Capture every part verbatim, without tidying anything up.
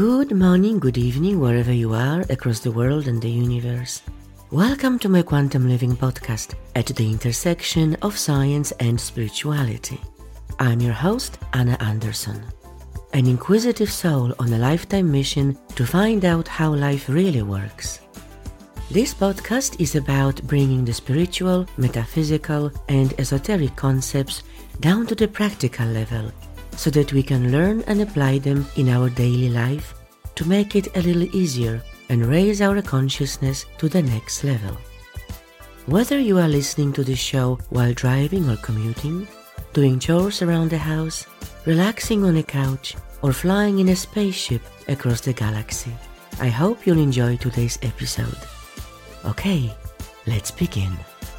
Good morning, good evening, wherever you are across the world and the universe. Welcome to my Quantum Living podcast at the intersection of science and spirituality. I'm your host, Anna Anderson, an inquisitive soul on a lifetime mission to find out how life really works. This podcast is about bringing the spiritual, metaphysical, and esoteric concepts down to the practical level, so that we can learn and apply them in our daily life to make it a little easier and raise our consciousness to the next level. Whether you are listening to this show while driving or commuting, doing chores around the house, relaxing on a couch, or flying in a spaceship across the galaxy, I hope you'll enjoy today's episode. Okay, let's begin.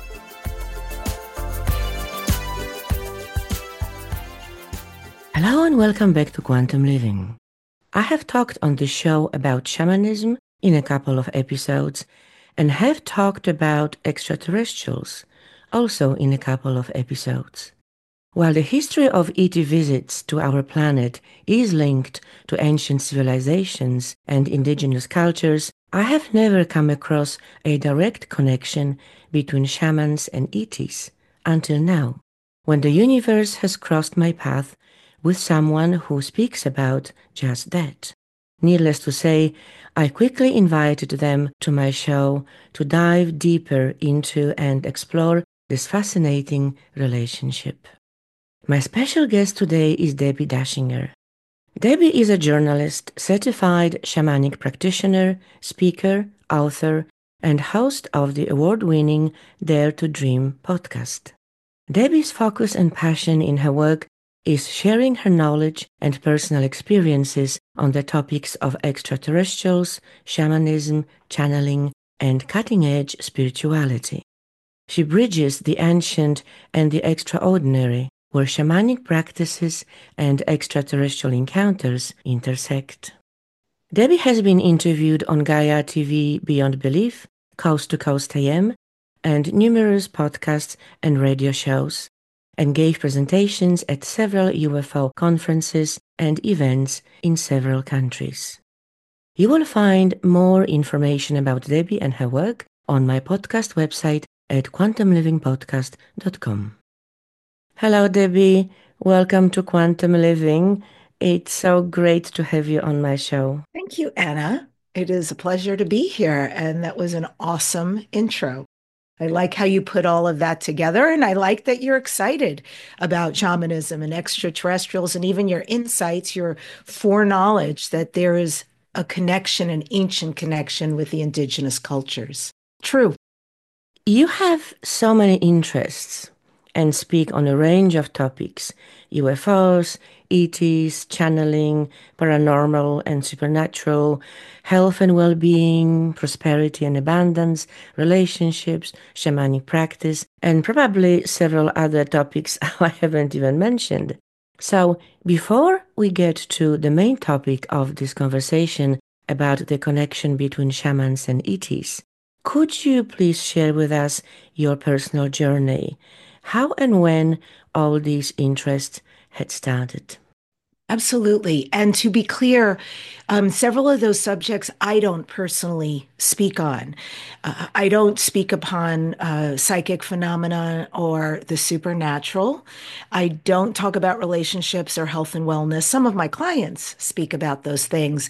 Hello and welcome back to Quantum Living. I have talked on the show about shamanism in a couple of episodes and have talked about extraterrestrials also in a couple of episodes. While the history of E T visits to our planet is linked to ancient civilizations and indigenous cultures, I have never come across a direct connection between shamans and E Ts until now, when the universe has crossed my path with someone who speaks about just that. Needless to say, I quickly invited them to my show to dive deeper into and explore this fascinating relationship. My special guest today is Debbie Dashinger. Debbie is a journalist, certified shamanic practitioner, speaker, author, and host of the award-winning Dare to Dream podcast. Debbie's focus and passion in her work is sharing her knowledge and personal experiences on the topics of extraterrestrials, shamanism, channeling, and cutting-edge spirituality. She bridges the ancient and the extraordinary, where shamanic practices and extraterrestrial encounters intersect. Debbie has been interviewed on Gaia T V Beyond Belief, Coast to Coast A M, and numerous podcasts and radio shows, and gave presentations at several U F O conferences and events in several countries. You will find more information about Debbie and her work on my podcast website at quantum living podcast dot com. Hello, Debbie. Welcome to Quantum Living. It's so great to have you on my show. Thank you, Anna. It is a pleasure to be here, and that was an awesome intro. I like how you put all of that together, and I like that you're excited about shamanism and extraterrestrials and even your insights, your foreknowledge that there is a connection, an ancient connection with the indigenous cultures. True. You have so many interests and speak on a range of topics: U F Os, E Ts, channeling, paranormal and supernatural, health and well-being, prosperity and abundance, relationships, shamanic practice, and probably several other topics I haven't even mentioned. So before we get to the main topic of this conversation about the connection between shamans and E Ts, could you please share with us your personal journey? How and when all these interests had started? Absolutely. And to be clear, um, several of those subjects I don't personally speak on. Uh, I don't speak upon uh, psychic phenomena or the supernatural. I don't talk about relationships or health and wellness. Some of my clients speak about those things.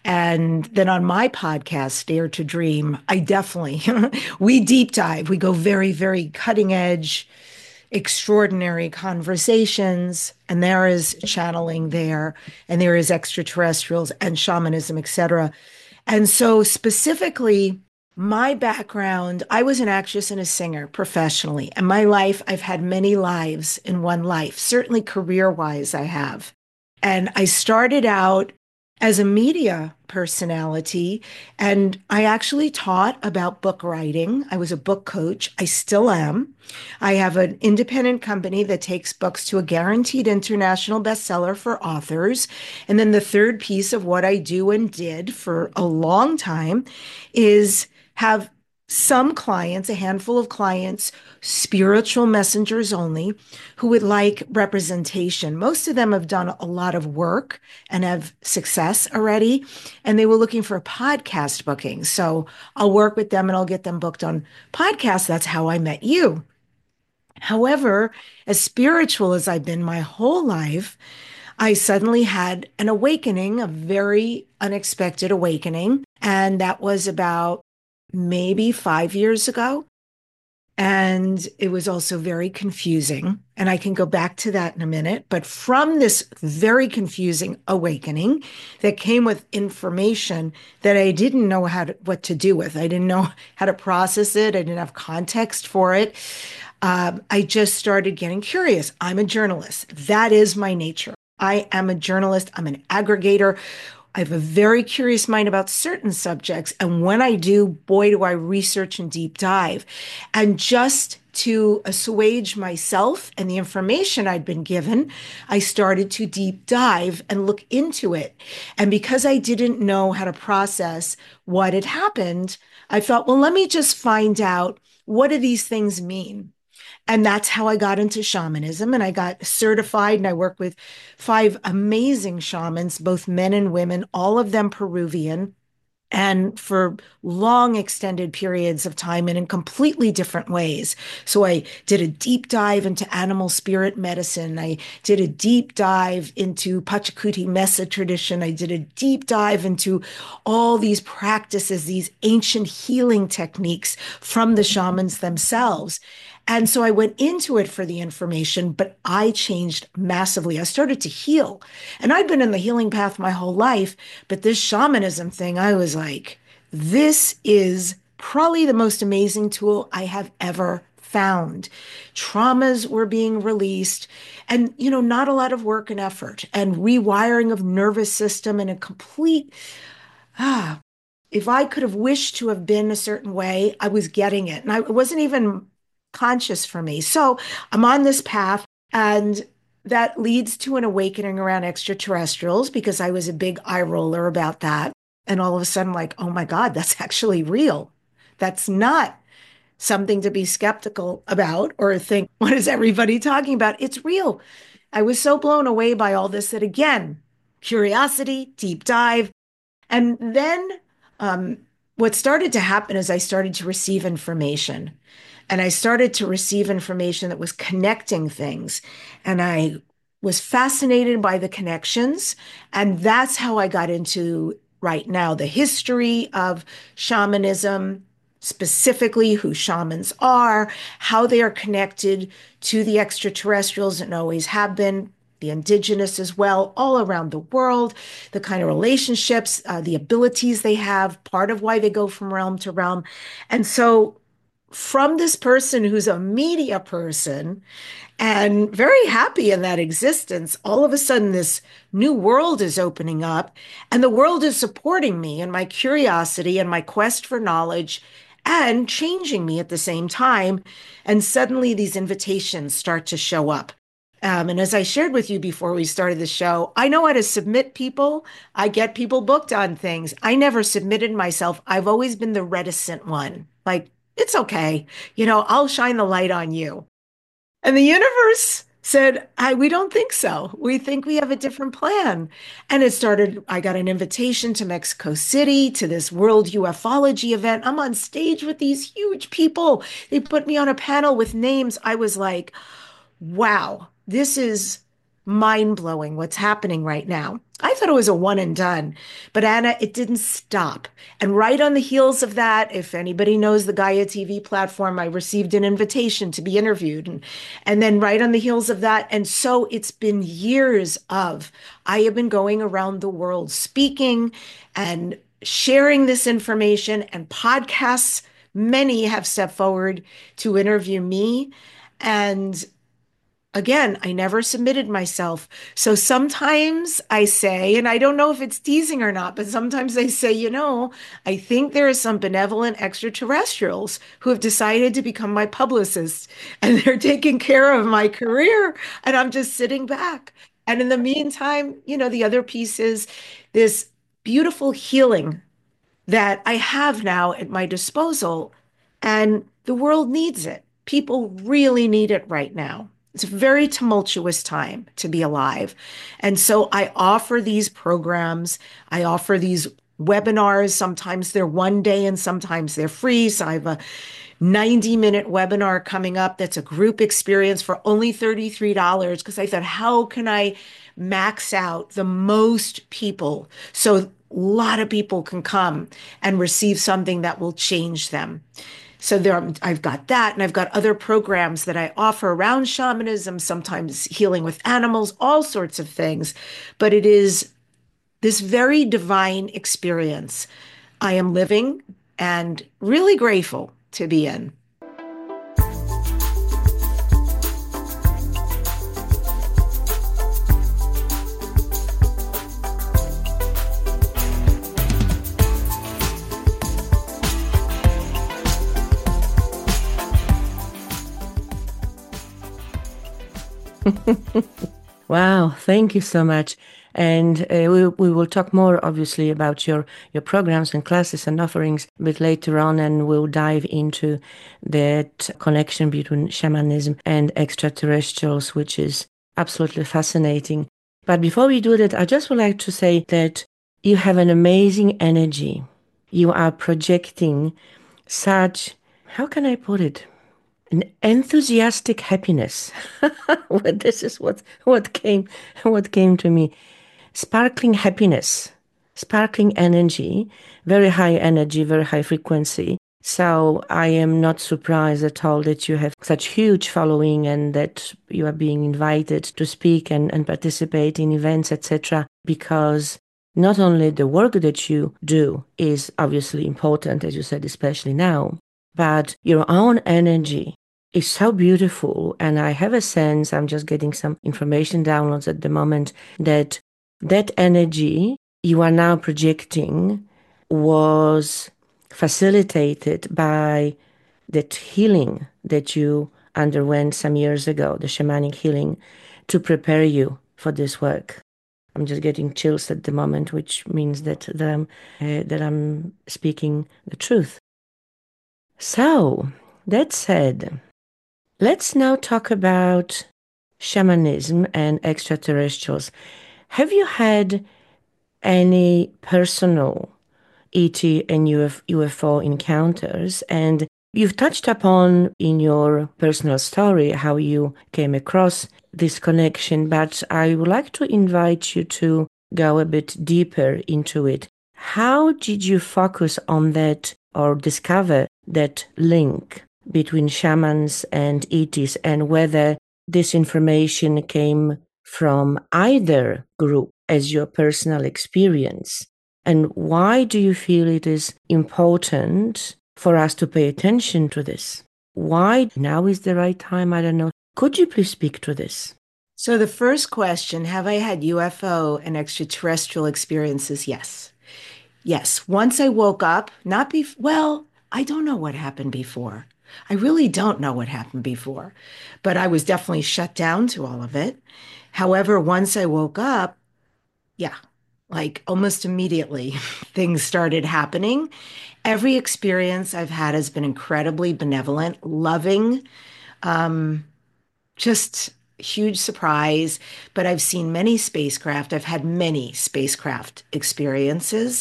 And then on my podcast, Dare to Dream, I definitely, we deep dive. We go very, very cutting edge, extraordinary conversations, and there is channeling there, and there is extraterrestrials and shamanism, et cetera. And so specifically, my background, I was an actress and a singer professionally. And my life, I've had many lives in one life, certainly career-wise I have. And I started out as a media personality, and I actually taught about book writing. I was a book coach. I still am. I have an independent company that takes books to a guaranteed international bestseller for authors. And then the third piece of what I do and did for a long time is have some clients, a handful of clients, spiritual messengers only, who would like representation. Most of them have done a lot of work and have success already, and they were looking for podcast booking. So I'll work with them and I'll get them booked on podcasts. That's how I met you. However, as spiritual as I've been my whole life, I suddenly had an awakening, a very unexpected awakening. And that was about maybe five years ago. And it was also very confusing. And I can go back to that in a minute. But from this very confusing awakening that came with information that I didn't know how to, what to do with, I didn't know how to process it, I didn't have context for it. Um, I just started getting curious. I'm a journalist. That is my nature. I am a journalist. I'm an aggregator. I have a very curious mind about certain subjects. And when I do, boy, do I research and deep dive. And just to assuage myself and the information I'd been given, I started to deep dive and look into it. And because I didn't know how to process what had happened, I thought, well, let me just find out, what do these things mean? And that's how I got into shamanism. And I got certified, and I worked with five amazing shamans, both men and women, all of them Peruvian, and for long extended periods of time and in completely different ways. So I did a deep dive into animal spirit medicine. I did a deep dive into Pachacuti Mesa tradition. I did a deep dive into all these practices, these ancient healing techniques from the shamans themselves. And so I went into it for the information, but I changed massively. I started to heal. And I'd been in the healing path my whole life, but this shamanism thing, I was like, this is probably the most amazing tool I have ever found. Traumas were being released, and, you know, not a lot of work and effort, and rewiring of nervous system, and a complete, ah, if I could have wished to have been a certain way, I was getting it. And I, it wasn't even conscious for me. So I'm on this path, and that leads to an awakening around extraterrestrials, because I was a big eye roller about that. And all of a sudden, like, oh my God, that's actually real. That's not something to be skeptical about or think, what is everybody talking about? It's real. I was so blown away by all this that, again, curiosity, deep dive. And then um, what started to happen is I started to receive information. And I started to receive information that was connecting things. And I was fascinated by the connections. And that's how I got into right now the history of shamanism, specifically who shamans are, how they are connected to the extraterrestrials and always have been, the indigenous as well, all around the world, the kind of relationships, uh, the abilities they have, part of why they go from realm to realm. And so from this person who's a media person and very happy in that existence, all of a sudden this new world is opening up, and the world is supporting me and my curiosity and my quest for knowledge and changing me at the same time. And suddenly these invitations start to show up. Um, and as I shared with you before we started the show, I know how to submit people. I get people booked on things. I never submitted myself. I've always been the reticent one. Like, it's okay. You know, I'll shine the light on you. And the universe said, I, we don't think so. We think we have a different plan. And it started, I got an invitation to Mexico City to this World UFOlogy event. I'm on stage with these huge people. They put me on a panel with names. I was like, wow, this is mind blowing what's happening right now. I thought it was a one and done, but Anna, it didn't stop. And right on the heels of that, if anybody knows the Gaia T V platform, I received an invitation to be interviewed. And, and then right on the heels of that, and so it's been years of, I have been going around the world speaking and sharing this information, and podcasts. Many have stepped forward to interview me. And again, I never submitted myself. So sometimes I say, and I don't know if it's teasing or not, but sometimes I say, you know, I think there are some benevolent extraterrestrials who have decided to become my publicists, and they're taking care of my career, and I'm just sitting back. And in the meantime, you know, the other piece is this beautiful healing that I have now at my disposal. And the world needs it. People really need it right now. It's a very tumultuous time to be alive. And so I offer these programs, I offer these webinars. Sometimes they're one day and sometimes they're free. So I have a ninety minute webinar coming up that's a group experience for only thirty-three dollars because I thought, how can I max out the most people so a lot of people can come and receive something that will change them? So there, I've got that, and I've got other programs that I offer around shamanism, sometimes healing with animals, all sorts of things. But it is this very divine experience I am living and really grateful to be in. Wow, thank you so much. And uh, we, we will talk more, obviously, about your, your programs and classes and offerings a bit later on, and we'll dive into that connection between shamanism and extraterrestrials, which is absolutely fascinating. But before we do that, I just would like to say that you have an amazing energy. You are projecting such, how can I put it? An enthusiastic happiness. Well, this is what what came what came to me. Sparkling happiness, sparkling energy, very high energy, very high frequency. So I am not surprised at all that you have such huge following and that you are being invited to speak and, and participate in events, et cetera. Because not only the work that you do is obviously important, as you said, especially now, but your own energy is so beautiful. And I have a sense, I'm just getting some information downloads at the moment, that that energy you are now projecting was facilitated by that healing that you underwent some years ago, the shamanic healing, to prepare you for this work. I'm just getting chills at the moment, which means that, that, I'm, uh, that I'm speaking the truth. So, that said, let's now talk about shamanism and extraterrestrials. Have you had any personal E T and U F O encounters? And you've touched upon in your personal story how you came across this connection, but I would like to invite you to go a bit deeper into it. How did you focus on that or discover that link between shamans and E Ts, and whether this information came from either group as your personal experience? And why do you feel it is important for us to pay attention to this? Why now is the right time? I don't know. Could you please speak to this? So the first question, have I had U F O and extraterrestrial experiences? Yes. Yes. Once I woke up, not be well, I don't know what happened before. I really don't know what happened before, but I was definitely shut down to all of it. However, once I woke up, yeah, like almost immediately, things started happening. Every experience I've had has been incredibly benevolent, loving, um, just huge surprise. But I've seen many spacecraft. I've had many spacecraft experiences.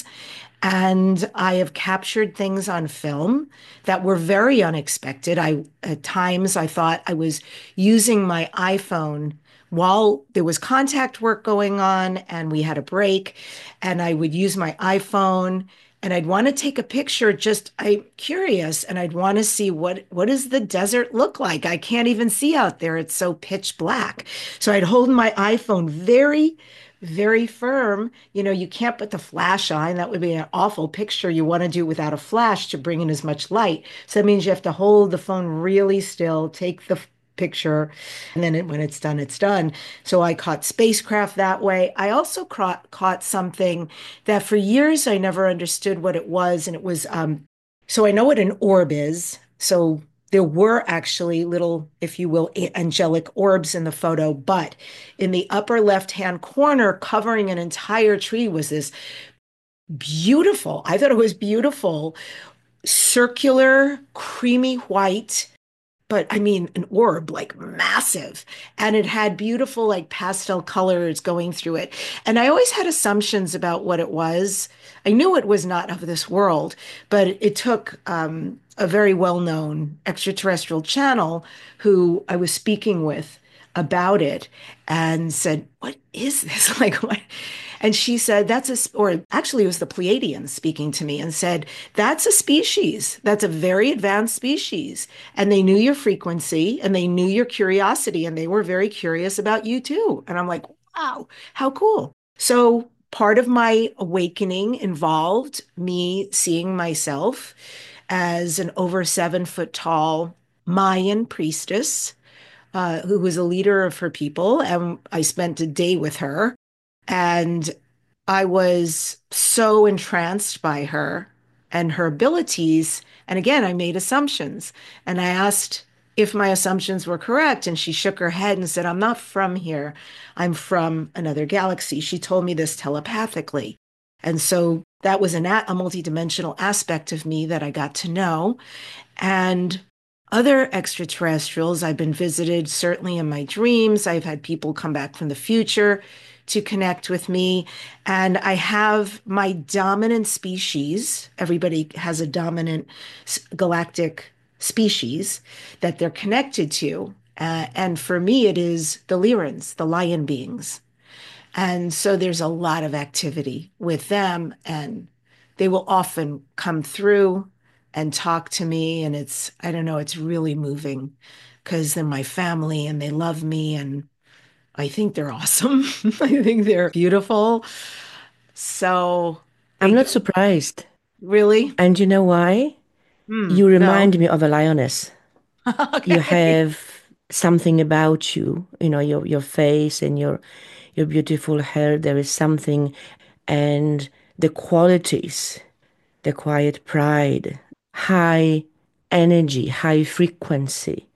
And I have captured things on film that were very unexpected. I, at times, I thought I was using my iPhone while there was contact work going on and we had a break, and I would use my iPhone and I'd want to take a picture. Just I'm curious, and I'd want to see what what does the desert look like. I can't even see out there. It's so pitch black. So I'd hold my iPhone very, very firm. You know, you can't put the flash on. That would be an awful picture. You want to do it without a flash to bring in as much light. So that means you have to hold the phone really still, take the picture, and then it, when it's done, it's done. So I caught spacecraft that way. I also caught, caught something that for years I never understood what it was. And it was, um, so I know what an orb is. So there were actually little, if you will, angelic orbs in the photo, but in the upper left-hand corner, covering an entire tree, was this beautiful, I thought it was beautiful, circular, creamy white, but I mean, an orb, like massive. And it had beautiful, like pastel colors going through it. And I always had assumptions about what it was. I knew it was not of this world, but it took um, a very well-known extraterrestrial channel who I was speaking with about it and said, "What is this?" Like, what? And she said, that's a, or actually it was the Pleiadians speaking to me and said, that's a species. That's a very advanced species. And they knew your frequency and they knew your curiosity and they were very curious about you too. And I'm like, wow, how cool. So part of my awakening involved me seeing myself as an over seven foot tall Mayan priestess uh, who was a leader of her people. And I spent a day with her. And I was so entranced by her and her abilities. And again, I made assumptions. And I asked if my assumptions were correct. And she shook her head and said, I'm not from here. I'm from another galaxy. She told me this telepathically. And so that was an, a multidimensional aspect of me that I got to know. And other extraterrestrials, I've been visited certainly in my dreams. I've had people come back from the future to connect with me. And I have my dominant species. Everybody has a dominant galactic species that they're connected to. Uh, and for me, it is the Lyrans, the lion beings. And so there's a lot of activity with them, and they will often come through and talk to me. And it's, I don't know, it's really moving because they're my family and they love me. And I think they're awesome. I think they're beautiful. So I'm they not surprised. really, And you know why? hmm, You no. remind me of a lioness. You Okay. have something about you, you know, your your face and your your beautiful hair. There is something, and the qualities, the quiet pride, high energy, high frequency.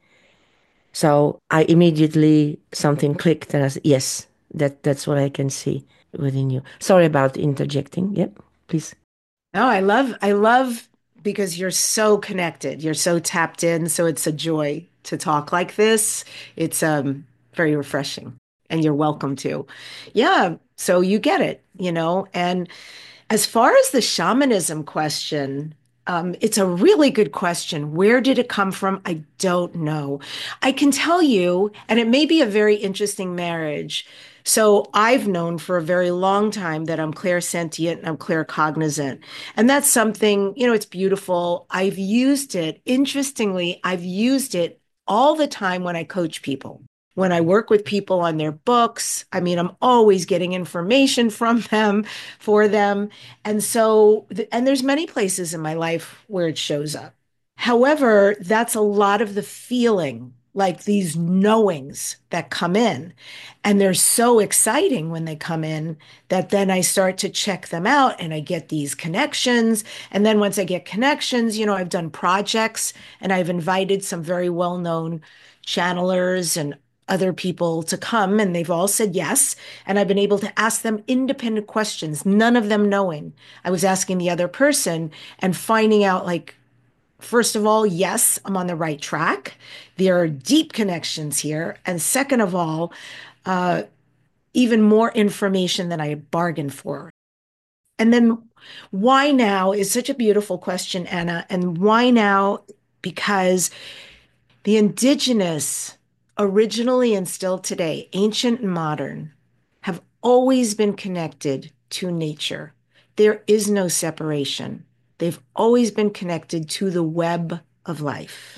So I immediately something clicked, and I said, yes, that that's what I can see within you. Sorry about interjecting. Yep, please. No, I love, I love because you're so connected. You're so tapped in. So it's a joy to talk like this. It's um very refreshing and you're welcome to. Yeah, so you get it, you know. And as far as the shamanism question, um, it's a really good question. Where did it come from? I don't know. I can tell you, and it may be a very interesting marriage. So I've known for a very long time that I'm clairsentient and I'm claircognizant. And that's something, you know, it's beautiful. I've used it. Interestingly, I've used it all the time when I coach people. When I work with people on their books, I mean, I'm always getting information from them for them. And so, and there's many places in my life where it shows up. However, that's a lot of the feeling, like these knowings that come in. And they're so exciting when they come in that then I start to check them out and I get these connections. And then once I get connections, you know, I've done projects and I've invited some very well known channelers and other people to come, and they've all said yes. And I've been able to ask them independent questions, none of them knowing. I was asking the other person and finding out, like, first of all, yes, I'm on the right track. There are deep connections here. And second of all, uh, even more information than I bargained for. And then why now is such a beautiful question, Anna. And why now? Because the indigenous, originally and still today, ancient and modern, have always been connected to nature. There is no separation. They've always been connected to the web of life,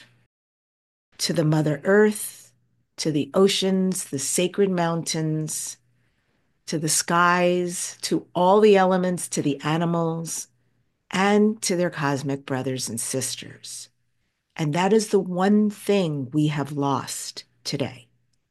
to the Mother Earth, to the oceans, the sacred mountains, to the skies, to all the elements, to the animals, and to their cosmic brothers and sisters. And that is the one thing we have lost today.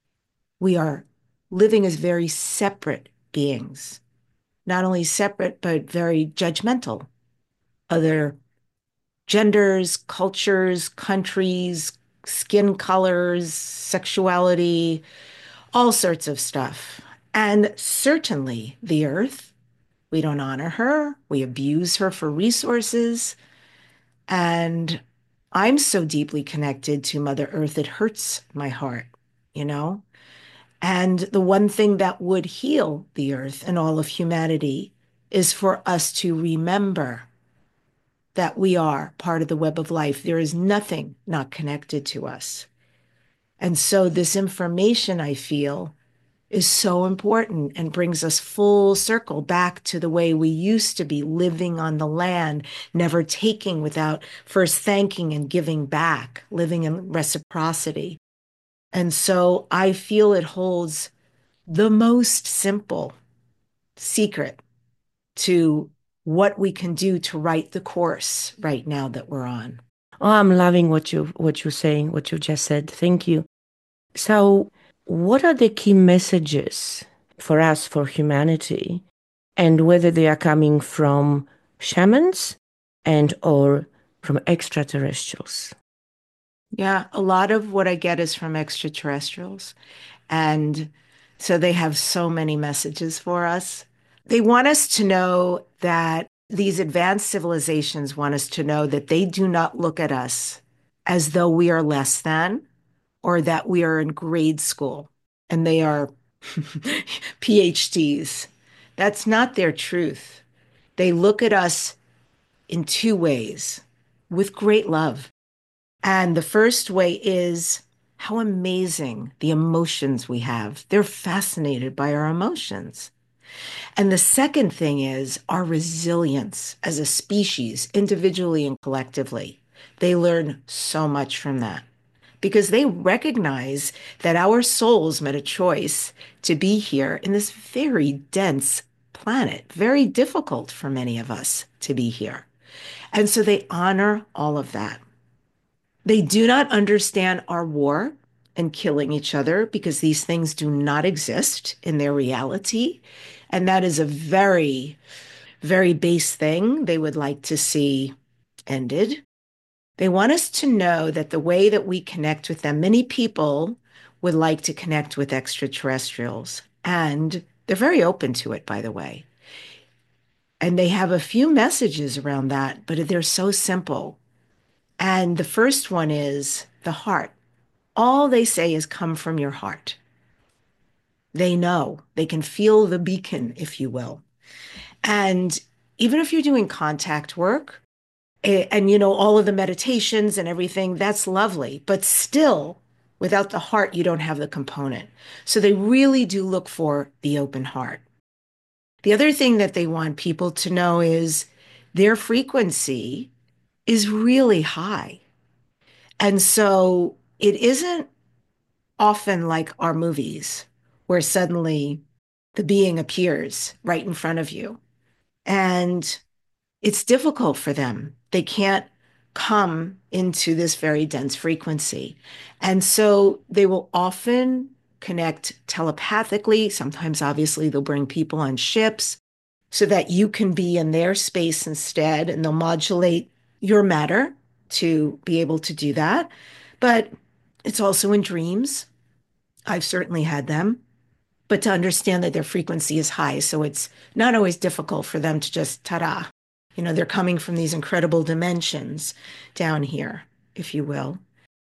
We are living as very separate beings, not only separate, but very judgmental. Other genders, cultures, countries, skin colors, sexuality, all sorts of stuff. And certainly the earth, we don't honor her, we abuse her for resources. And I'm so deeply connected to Mother Earth, it hurts my heart, you know? And the one thing that would heal the earth and all of humanity is for us to remember that we are part of the web of life. There is nothing not connected to us. And so this information, I feel, is so important and brings us full circle back to the way we used to be living on the land, never taking without first thanking and giving back, living in reciprocity. And so I feel it holds the most simple secret to what we can do to write the course right now that we're on. Oh, I'm loving what you what you're saying, what you just said. Thank you. So, what are the key messages for us, for humanity, and whether they are coming from shamans and or from extraterrestrials? Yeah, a lot of what I get is from extraterrestrials. And so they have so many messages for us. They want us to know that these advanced civilizations want us to know that they do not look at us as though we are less than or that we are in grade school and they are PhDs. That's not their truth. They look at us in two ways with great love. And the first way is how amazing the emotions we have. They're fascinated by our emotions. And the second thing is our resilience as a species, individually and collectively. They learn so much from that because they recognize that our souls made a choice to be here in this very dense planet, very difficult for many of us to be here. And so they honor all of that. They do not understand our war and killing each other because these things do not exist in their reality. And that is a very, very base thing they would like to see ended. They want us to know that the way that we connect with them, many people would like to connect with extraterrestrials, and they're very open to it, by the way. And they have a few messages around that, but they're so simple. And the first one is the heart. All they say is come from your heart. They know, they can feel the beacon, if you will. And even if you're doing contact work and, and you know, all of the meditations and everything, that's lovely. But still, without the heart, you don't have the component. So they really do look for the open heart. The other thing that they want people to know is their frequency is really high. And so it isn't often like our movies, where suddenly the being appears right in front of you. And it's difficult for them. They can't come into this very dense frequency. And so they will often connect telepathically. Sometimes, obviously, they'll bring people on ships so that you can be in their space instead, and they'll modulate your matter to be able to do that. But it's also in dreams. I've certainly had them, but to understand that their frequency is high. So it's not always difficult for them to just ta-da. You know, they're coming from these incredible dimensions down here, if you will.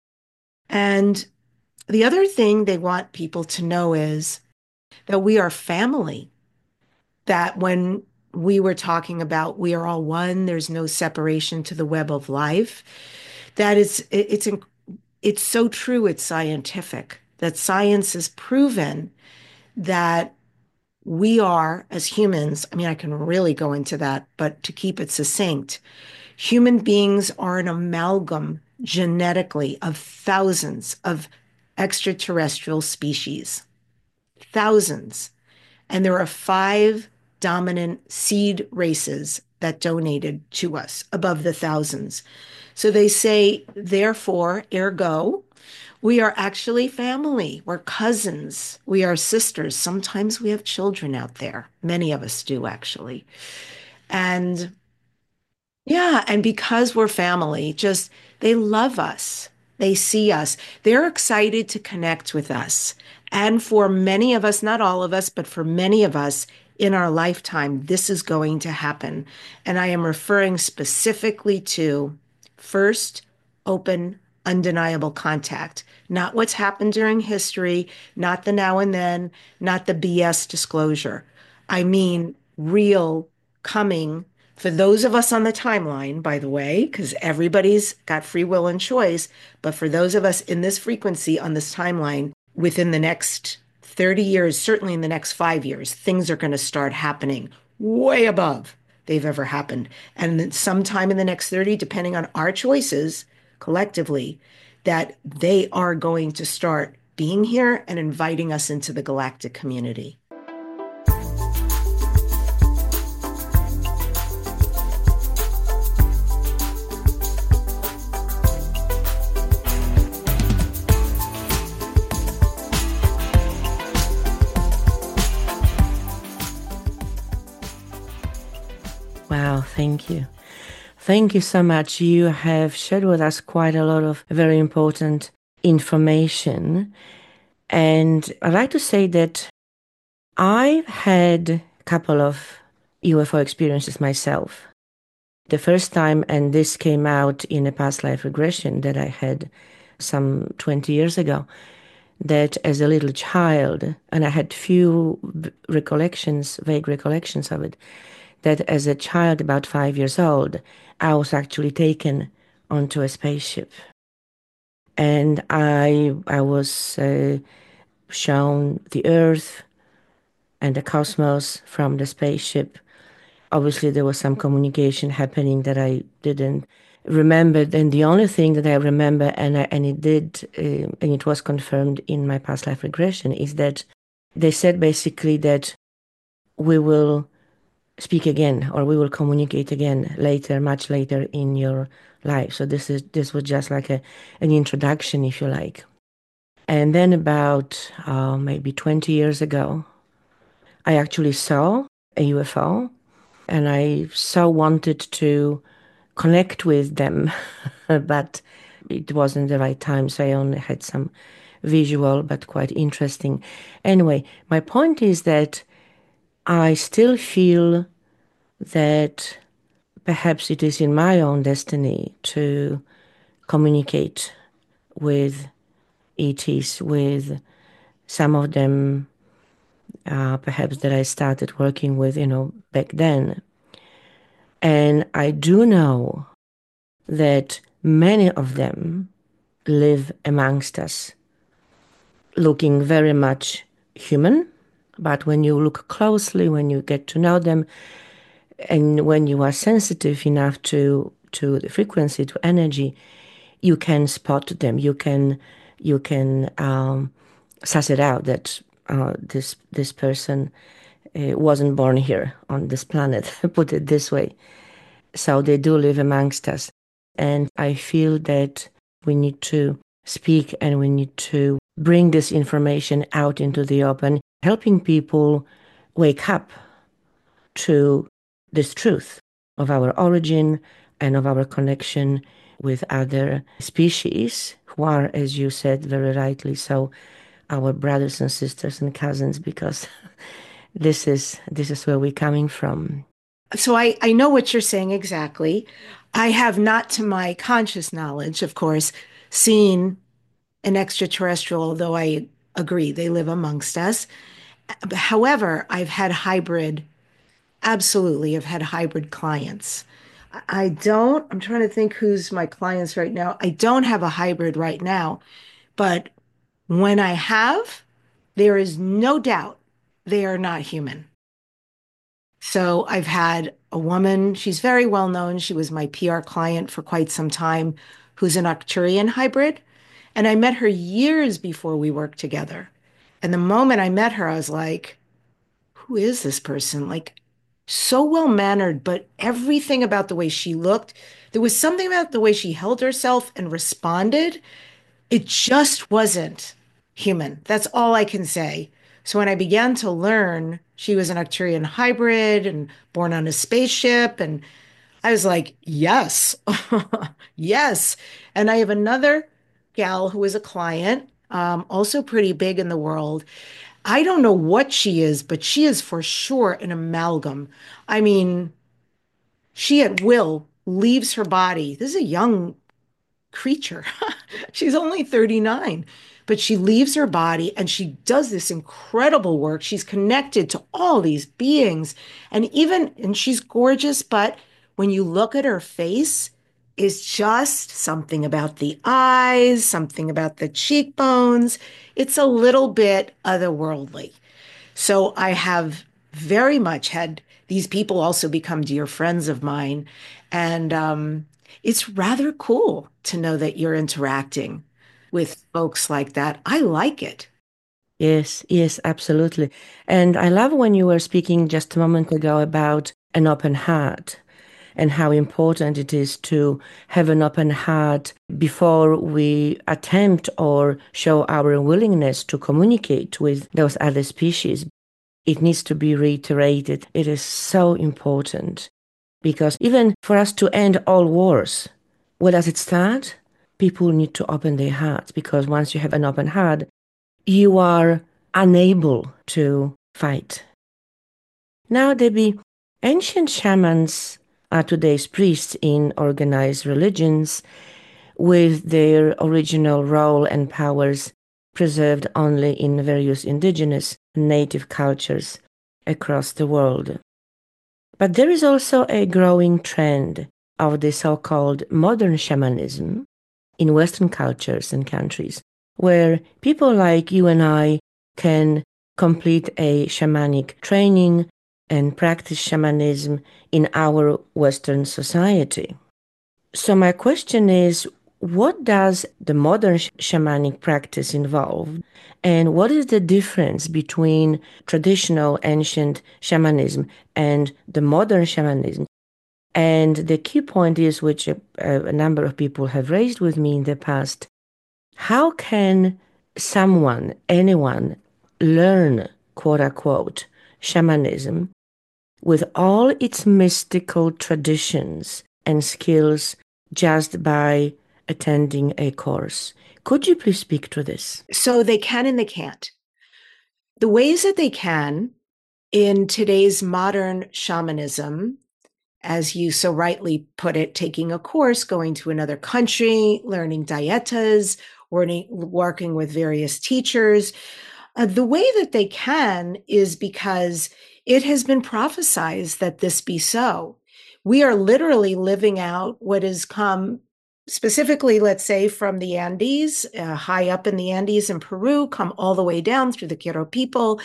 And the other thing they want people to know is that we are family, that when we were talking about we are all one, there's no separation to the web of life, that is, it's, it's so true, it's scientific, that science has proven that we are, as humans, I mean, I can really go into that, but to keep it succinct, human beings are an amalgam genetically of thousands of extraterrestrial species, thousands. And there are five dominant seed races that donated to us above the thousands. So they say, therefore, ergo, we are actually family. We're cousins. We are sisters. Sometimes we have children out there. Many of us do, actually. And yeah, and because we're family, just they love us. They see us. They're excited to connect with us. And for many of us, not all of us, but for many of us in our lifetime, this is going to happen. And I am referring specifically to first, open, undeniable contact. Not what's happened during history, not the now and then, not the B S disclosure. I mean, real coming for those of us on the timeline, by the way, because everybody's got free will and choice, but for those of us in this frequency on this timeline, within the next thirty years, certainly in the next five years, things are going to start happening way above they've ever happened. And then sometime in the next thirty, depending on our choices collectively, that they are going to start being here and inviting us into the galactic community. Wow, thank you. Thank you so much. You have shared with us quite a lot of very important information. And I'd like to say that I've had a couple of U F O experiences myself. The first time, and this came out in a past life regression that I had some twenty years ago, that as a little child, and I had few recollections, vague recollections of it, that as a child, about five years old, I was actually taken onto a spaceship. And I, I was uh, shown the Earth and the cosmos from the spaceship. Obviously, there was some communication happening that I didn't remember. And the only thing that I remember, and, I, and it did, uh, and it was confirmed in my past life regression, is that they said basically that we will speak again, or we will communicate again later, much later in your life. So this is this was just like a an introduction, if you like. And then about uh, maybe twenty years ago, I actually saw a U F O, and I so wanted to connect with them, but it wasn't the right time, so I only had some visual, but quite interesting. Anyway, my point is that I still feel that perhaps it is in my own destiny to communicate with E Ts, with some of them uh, perhaps that I started working with, you know, back then. And I do know that many of them live amongst us, looking very much human. But when you look closely, when you get to know them, and when you are sensitive enough to, to the frequency, to energy, you can spot them. You can you can um, suss it out that uh, this this person uh, wasn't born here on this planet. Put it this way. So they do live amongst us, and I feel that we need to speak and we need to bring this information out into the open, helping people wake up to this truth of our origin and of our connection with other species who are, as you said very rightly so, our brothers and sisters and cousins, because this is this is where we're coming from. So I, I know what you're saying exactly. I have not, to my conscious knowledge, of course, seen an extraterrestrial, although I agree they live amongst us. However, I've had hybrid, absolutely, I've had hybrid clients. I don't, I'm trying to think who's my clients right now. I don't have a hybrid right now, but when I have, there is no doubt they are not human. So I've had a woman, she's very well known. She was my P R client for quite some time, who's an Arcturian hybrid. And I met her years before we worked together. And the moment I met her, I was like, who is this person? Like, so well mannered, but everything about the way she looked, there was something about the way she held herself and responded. It just wasn't human. That's all I can say. So when I began to learn she was an Arcturian hybrid and born on a spaceship, and I was like, yes, yes. And I have another gal who is a client, um, also pretty big in the world. I don't know what she is, but she is for sure an amalgam. I mean, she at will leaves her body. This is a young creature. She's only thirty-nine, but she leaves her body and she does this incredible work. She's connected to all these beings. And even, and she's gorgeous, but when you look at her face, is just something about the eyes, something about the cheekbones. It's a little bit otherworldly. So I have very much had these people also become dear friends of mine. And um, it's rather cool to know that you're interacting with folks like that. I like it. Yes, yes, absolutely. And I love when you were speaking just a moment ago about an open heart and how important it is to have an open heart before we attempt or show our willingness to communicate with those other species. It needs to be reiterated. It is so important because even for us to end all wars, where does it start? People need to open their hearts, because once you have an open heart, you are unable to fight. Now, Debbie, ancient shamans are today's priests in organized religions, with their original role and powers preserved only in various indigenous native cultures across the world. But there is also a growing trend of the so-called modern shamanism in Western cultures and countries, where people like you and I can complete a shamanic training and practice shamanism in our Western society. So my question is, what does the modern shamanic practice involve? And what is the difference between traditional ancient shamanism and the modern shamanism? And the key point is, which a, a number of people have raised with me in the past, how can someone, anyone, learn, quote unquote, shamanism with all its mystical traditions and skills just by attending a course? Could you please speak to this? So they can and they can't. The ways that they can in today's modern shamanism, as you so rightly put it, taking a course, going to another country, learning dietas, working with various teachers. Uh, the way that they can is because it has been prophesized that this be so. We are literally living out what has come specifically, let's say, from the Andes, uh, high up in the Andes in Peru, come all the way down through the Quero people.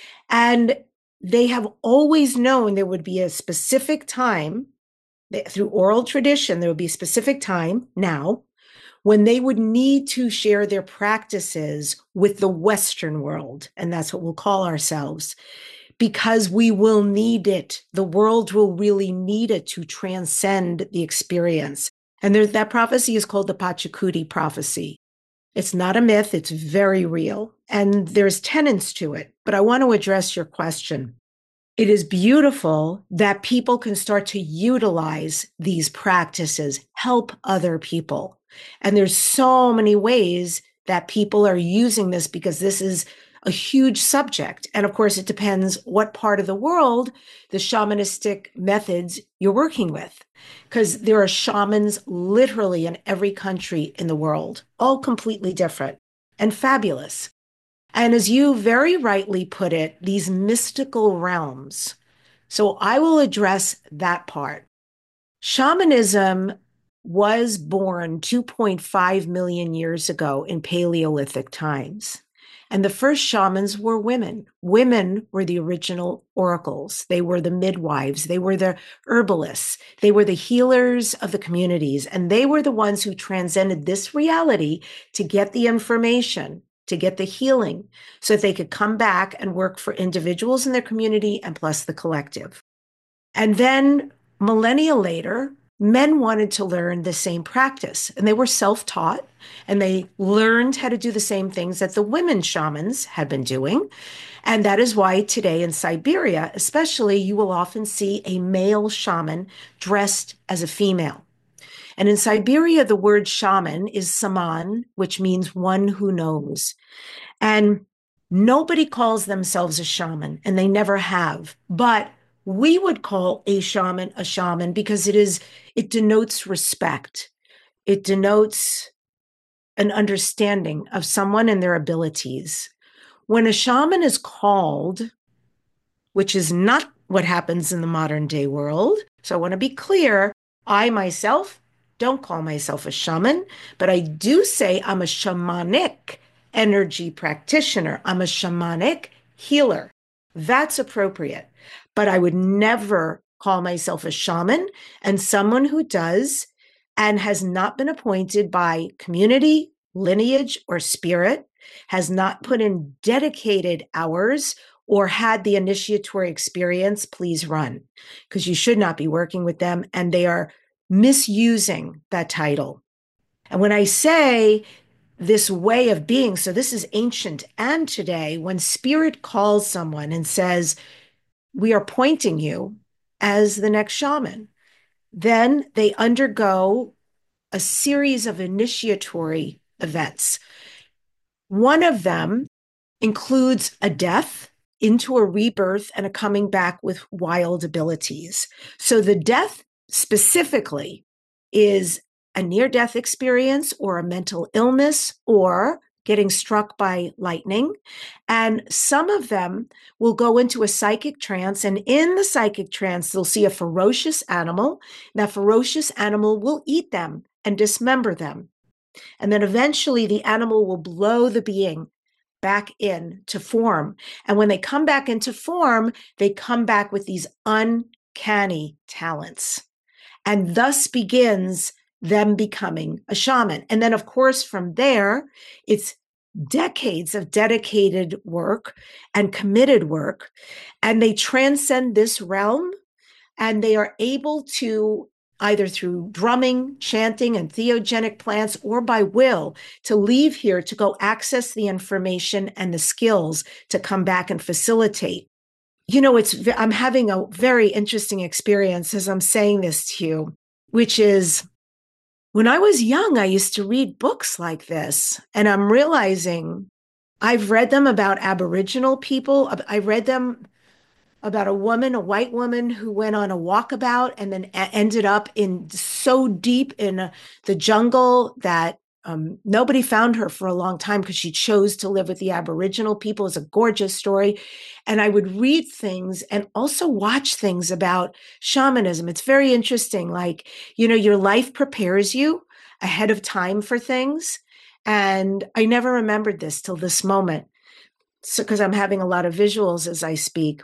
And they have always known there would be a specific time, through oral tradition, there would be a specific time now when they would need to share their practices with the Western world. And that's what we'll call ourselves, because we will need it. The world will really need it to transcend the experience. And there, that prophecy is called the Pachacuti prophecy. It's not a myth, it's very real. And there's tenets to it. But I want to address your question. It is beautiful that people can start to utilize these practices, help other people. And there's so many ways that people are using this, because this is a huge subject. And of course, it depends what part of the world, the shamanistic methods you're working with, because there are shamans literally in every country in the world, all completely different and fabulous. And as you very rightly put it, these mystical realms. So I will address that part. Shamanism was born two point five million years ago in Paleolithic times. And the first shamans were women. Women were the original oracles. They were the midwives. They were the herbalists. They were the healers of the communities. And they were the ones who transcended this reality to get the information, to get the healing, so that they could come back and work for individuals in their community and plus the collective. And then millennia later, men wanted to learn the same practice, and they were self-taught, and they learned how to do the same things that the women shamans had been doing. And that is why today in Siberia, especially, you will often see a male shaman dressed as a female. And in Siberia, the word shaman is saman, which means one who knows. And nobody calls themselves a shaman, and they never have. But we would call a shaman a shaman because it is, it denotes respect. It denotes an understanding of someone and their abilities. When a shaman is called, which is not what happens in the modern day world. So I want to be clear. I myself don't call myself a shaman, but I do say I'm a shamanic energy practitioner. I'm a shamanic healer. That's appropriate. But I would never call myself a shaman, and someone who does and has not been appointed by community, lineage, or spirit, has not put in dedicated hours or had the initiatory experience, please run, because you should not be working with them, and they are misusing that title. And when I say this way of being, so this is ancient and today, when spirit calls someone and says, we are pointing you as the next shaman, then they undergo a series of initiatory events. One of them includes a death into a rebirth and a coming back with wild abilities. So the death specifically is a near-death experience or a mental illness or getting struck by lightning. And some of them will go into a psychic trance, and in the psychic trance, they'll see a ferocious animal. That ferocious animal will eat them and dismember them. And then eventually the animal will blow the being back into form. And when they come back into form, they come back with these uncanny talents. And thus begins them becoming a shaman. And then, of course, from there, it's decades of dedicated work and committed work. And they transcend this realm, and they are able to, either through drumming, chanting, and theogenic plants, or by will, to leave here to go access the information and the skills to come back and facilitate. You know, it's I'm having a very interesting experience as I'm saying this to you, which is when I was young, I used to read books like this, and I'm realizing I've read them about Aboriginal people. I read them about a woman, a white woman who went on a walkabout and then a- ended up in so deep in uh, the jungle that um, nobody found her for a long time because she chose to live with the Aboriginal people. It's a gorgeous story. And I would read things and also watch things about shamanism. It's very interesting. Like, you know, your life prepares you ahead of time for things. And I never remembered this till this moment. So, because I'm having a lot of visuals as I speak.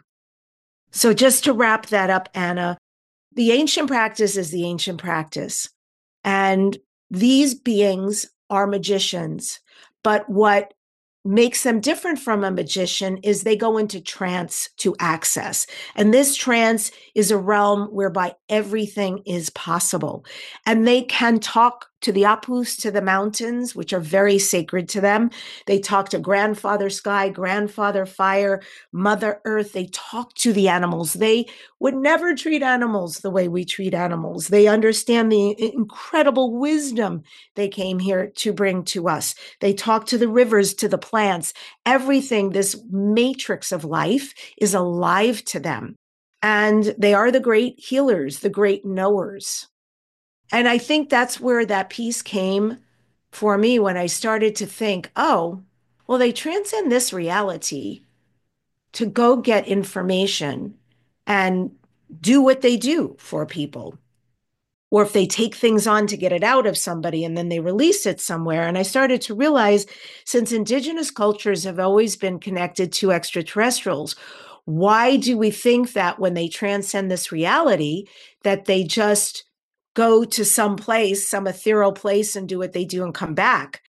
So just to wrap that up, Anna, the ancient practice is the ancient practice. And these beings are magicians. But what makes them different from a magician is they go into trance to access. And this trance is a realm whereby everything is possible. And they can talk to the Apus, to the mountains, which are very sacred to them. They talk to Grandfather Sky, Grandfather Fire, Mother Earth. They talk to the animals. They would never treat animals the way we treat animals. They understand the incredible wisdom they came here to bring to us. They talk to the rivers, to the plants. Everything, this matrix of life, is alive to them. And they are the great healers, the great knowers. And I think that's where that piece came for me when I started to think, oh, well, they transcend this reality to go get information and do what they do for people. Or if they take things on to get it out of somebody and then they release it somewhere. And I started to realize, since indigenous cultures have always been connected to extraterrestrials, why do we think that when they transcend this reality, that they just go to some place, some ethereal place, and do what they do and come back?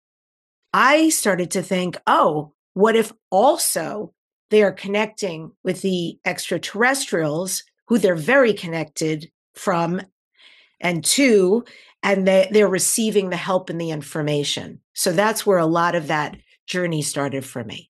I started to think, oh, what if also they are connecting with the extraterrestrials, who they're very connected from and to, and they, they're receiving the help and the information. So that's where a lot of that journey started for me.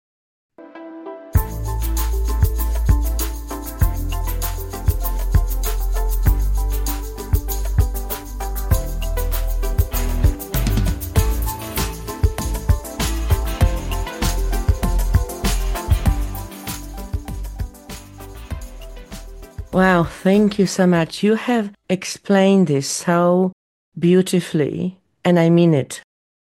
Wow, thank you so much. You have explained this so beautifully, and I mean it.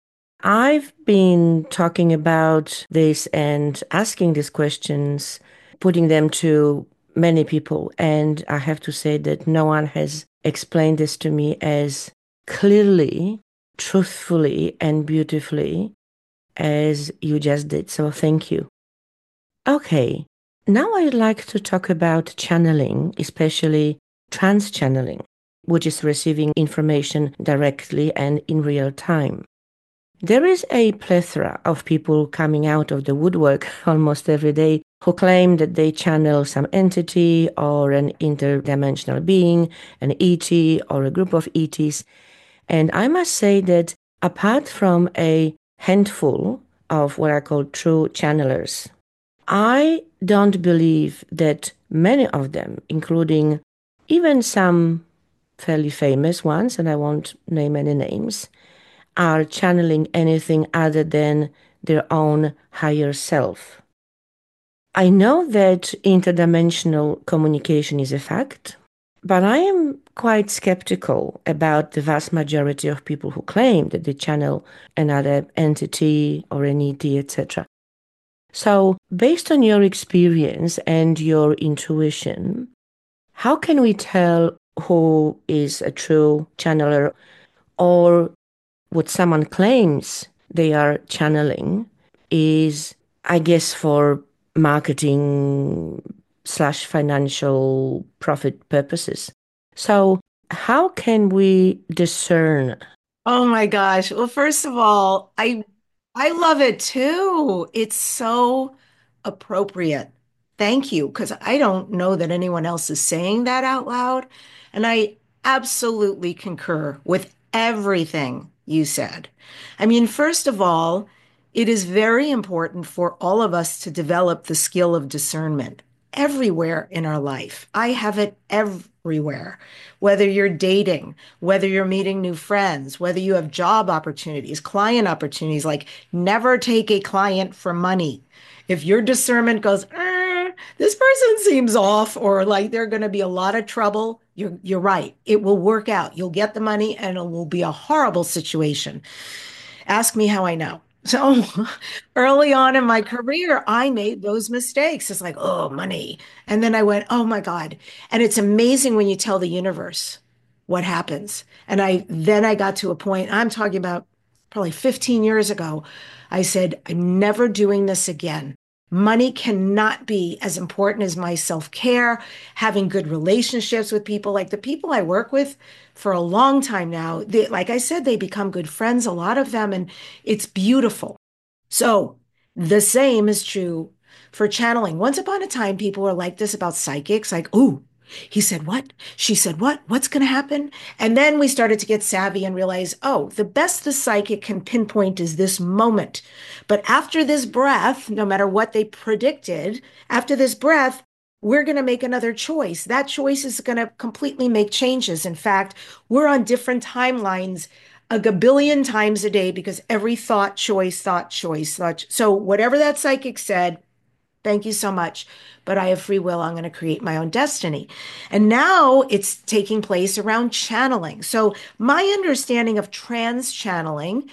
I've been talking about this and asking these questions, putting them to many people, and I have to say that no one has explained this to me as clearly, truthfully, and beautifully as you just did. So thank you. Okay, now I'd like to talk about channeling, especially trance channeling, which is receiving information directly and in real time. There is a plethora of people coming out of the woodwork almost every day who claim that they channel some entity or an interdimensional being, an E T or a group of E Ts. And I must say that apart from a handful of what I call true channelers, I don't believe that many of them, including even some fairly famous ones, and I won't name any names, are channeling anything other than their own higher self. I know that interdimensional communication is a fact, but I am quite skeptical about the vast majority of people who claim that they channel another entity or an E T, et cetera. So, based on your experience and your intuition, how can we tell who is a true channeler or what someone claims they are channeling is, I guess, for marketing slash financial profit purposes? So, how can we discern? Oh my gosh. Well, first of all, I I love it too. It's so appropriate. Thank you, because I don't know that anyone else is saying that out loud. And I absolutely concur with everything you said. I mean, first of all, it is very important for all of us to develop the skill of discernment everywhere in our life. I have it everywhere, whether you're dating, whether you're meeting new friends, whether you have job opportunities, client opportunities, like never take a client for money. If your discernment goes, "Er, this person seems off," or like they're going to be a lot of trouble, you're you're right. It will work out. You'll get the money and it will be a horrible situation. Ask me how I know. So early on in my career, I made those mistakes. It's like, oh, money. And then I went, oh my God. And it's amazing when you tell the universe what happens. And I then I got to a point, I'm talking about probably fifteen years ago. I said, I'm never doing this again. Money cannot be as important as my self-care, having good relationships with people. Like the people I work with for a long time now, they, like I said, they become good friends, a lot of them, and it's beautiful. So the same is true for channeling. Once upon a time, people were like this about psychics, like, "Ooh, he said what? She said what? What's going to happen?" And then we started to get savvy and realize, oh, the best the psychic can pinpoint is this moment. But after this breath, no matter what they predicted, after this breath, we're going to make another choice. That choice is going to completely make changes. In fact, we're on different timelines a gabillion times a day because every thought, choice, thought, choice, thought. So whatever that psychic said, thank you so much. But I have free will. I'm going to create my own destiny. And now it's taking place around channeling. So my understanding of trans channeling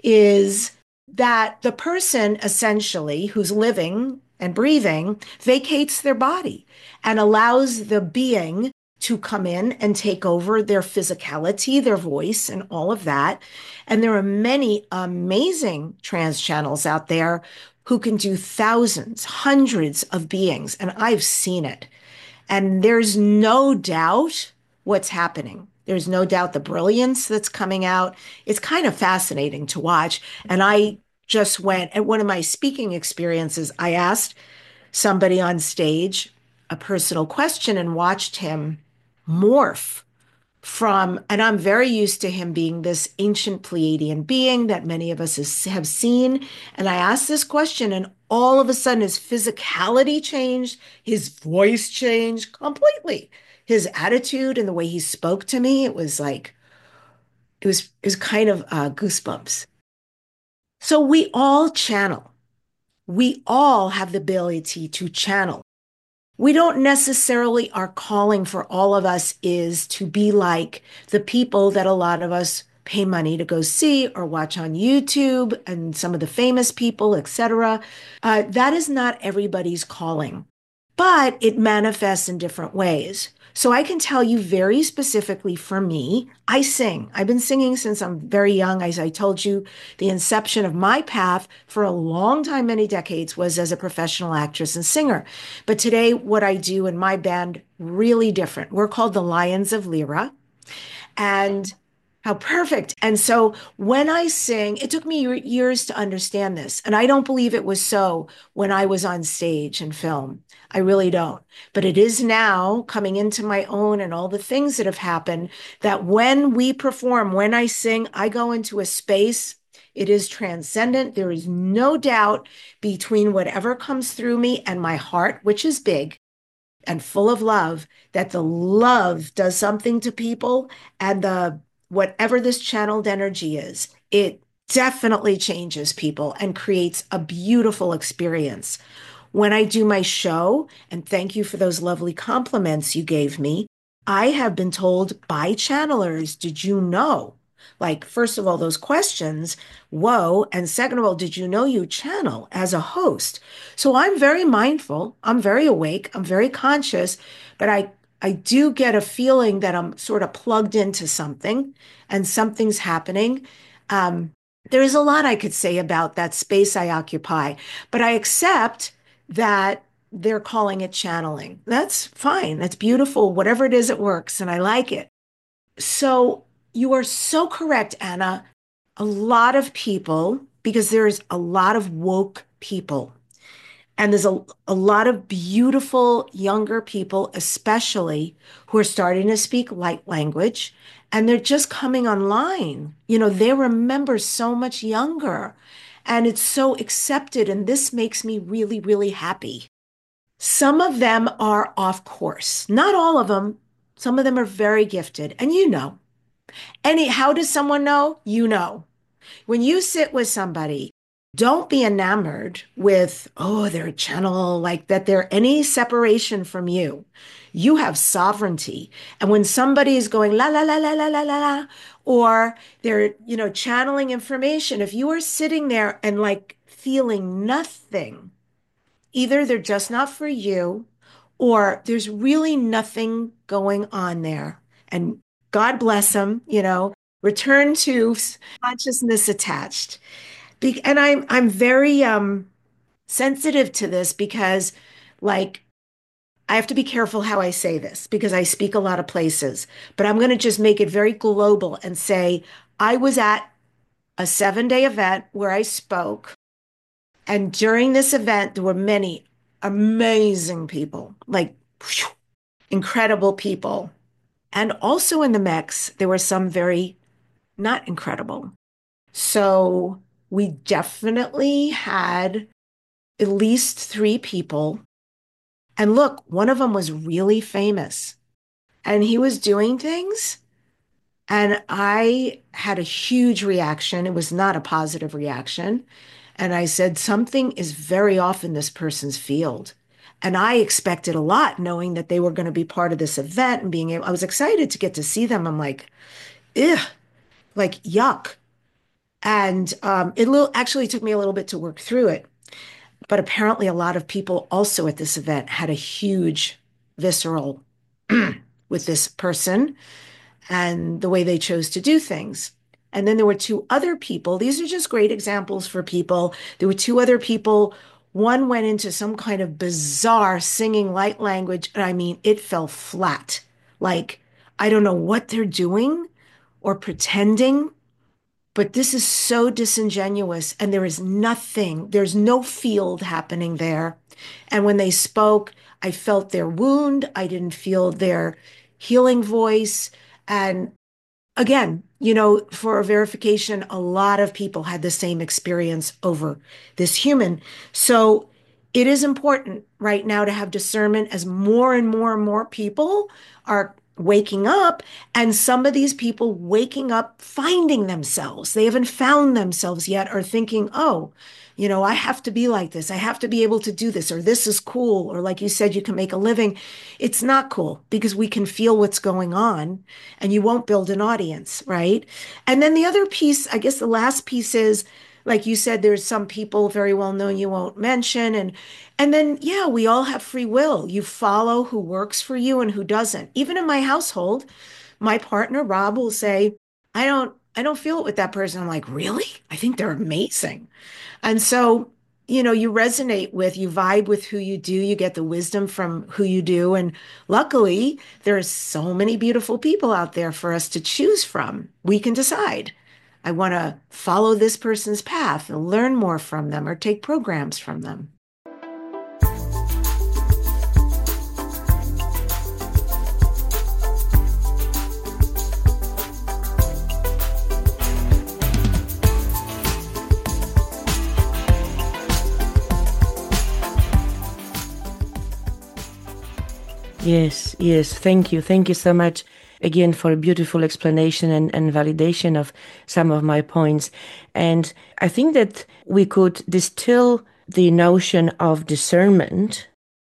is that the person essentially who's living and breathing vacates their body and allows the being to come in and take over their physicality, their voice, and all of that. And there are many amazing trans channels out there who can do thousands, hundreds of beings. And I've seen it. And there's no doubt what's happening. There's no doubt the brilliance that's coming out. It's kind of fascinating to watch. And I just went at one of my speaking experiences, I asked somebody on stage a personal question and watched him morph from, and I'm very used to him being this ancient Pleiadian being that many of us has, have seen. And I asked this question, and all of a sudden his physicality changed, his voice changed completely. His attitude and the way he spoke to me, it was like, it was, it was kind of uh, goosebumps. So we all channel. We all have the ability to channel. We don't necessarily, our calling for all of us is to be like the people that a lot of us pay money to go see or watch on YouTube and some of the famous people, et cetera. Uh, that is not everybody's calling, but it manifests in different ways. So I can tell you very specifically for me, I sing. I've been singing since I'm very young. As I told you, the inception of my path for a long time, many decades, was as a professional actress and singer. But today, what I do in my band, really different. We're called the Lions of Lyra. And how perfect. And so when I sing, it took me years to understand this. And I don't believe it was so when I was on stage and film. I really don't. But it is now coming into my own and all the things that have happened that when we perform, when I sing, I go into a space. It is transcendent. There is no doubt between whatever comes through me and my heart, which is big and full of love, that the love does something to people, and the whatever this channeled energy is, it definitely changes people and creates a beautiful experience. When I do my show, and thank you for those lovely compliments you gave me, I have been told by channelers, did you know? Like, first of all, those questions, whoa. And second of all, did you know you channel as a host? So I'm very mindful. I'm very awake. I'm very conscious, but I, I do get a feeling that I'm sort of plugged into something and something's happening. Um, there's a lot I could say about that space I occupy, but I accept that they're calling it channeling. That's fine. That's beautiful. Whatever it is, it works, and I like it. So you are so correct, Anna. A lot of people, because there's a lot of woke people, and there's a, a lot of beautiful younger people, especially who are starting to speak light language, and they're just coming online. You know, they remember so much younger, and it's so accepted. And this makes me really, really happy. Some of them are off course, not all of them. Some of them are very gifted, and you know. Any, how does someone know? You know. When you sit with somebody, don't be enamored with, oh, they're a channel, like that they're any separation from you. You have sovereignty. And when somebody is going la la la la la la la la, or they're, you know, channeling information, if you are sitting there and like feeling nothing, either they're just not for you, or there's really nothing going on there. And God bless them, you know, return to consciousness attached. Be- and I'm I'm very um sensitive to this because like I have to be careful how I say this because I speak a lot of places, but I'm going to just make it very global and say I was at a seven-day event where I spoke, and during this event there were many amazing people, like whew, incredible people. And also in the mix, there were some very not incredible. So we definitely had at least three people. And look, one of them was really famous and he was doing things. And I had a huge reaction. It was not a positive reaction. And I said, something is very off in this person's field. And I expected a lot, knowing that they were going to be part of this event and being able, I was excited to get to see them. I'm like, ugh, like yuck. And um, it little, actually took me a little bit to work through it. But apparently, a lot of people also at this event had a huge visceral with this person and the way they chose to do things. And then there were two other people. These are just great examples for people. There were two other people. One went into some kind of bizarre singing light language. And I mean, it fell flat. Like, I don't know what they're doing or pretending, but this is so disingenuous. And there is nothing, there's no field happening there. And when they spoke, I felt their wound. I didn't feel their healing voice. And again, you know, for a verification, a lot of people had the same experience over this human. So it is important right now to have discernment as more and more and more people are waking up, and some of these people waking up finding themselves. They haven't found themselves yet, are thinking, oh, you know, I have to be like this. I have to be able to do this, or this is cool. Or like you said, you can make a living. It's not cool because we can feel what's going on and you won't build an audience, right? And then the other piece, I guess the last piece is, like you said, there's some people very well known you won't mention. And and then, yeah, we all have free will. You follow who works for you and who doesn't. Even in my household, my partner, Rob, will say, I don't, I don't feel it with that person. I'm like, really? I think they're amazing. And so, you know, you resonate with, you vibe with who you do, you get the wisdom from who you do. And luckily, there's so many beautiful people out there for us to choose from. We can decide. I want to follow this person's path and learn more from them or take programs from them. Yes, yes. Thank you. Thank you so much again for a beautiful explanation and, and validation of some of my points. And I think that we could distill the notion of discernment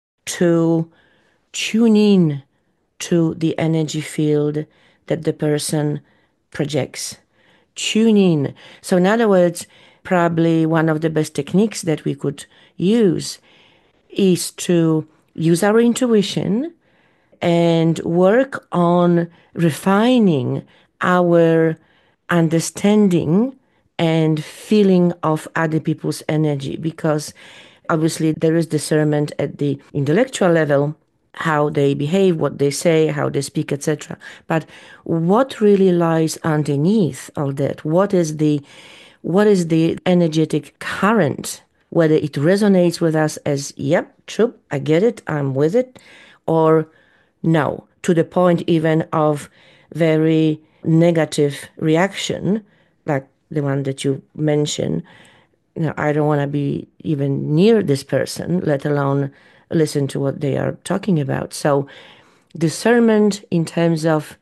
to tune in to the energy field that the person projects. Tune in. So in other words, probably one of the best techniques that we could use is to use our intuition and work on refining our understanding and feeling of other people's energy, because obviously there is discernment at the intellectual level, how they behave, what they say, how they speak, et cetera. But what really lies underneath all that? What is the what is the energetic current? Whether it resonates with us as, yep, true, I get it, I'm with it, or no, to the point even of very negative reaction, like the one that you mentioned. You know, I don't want to be even near this person, let alone listen to what they are talking about. So discernment in terms of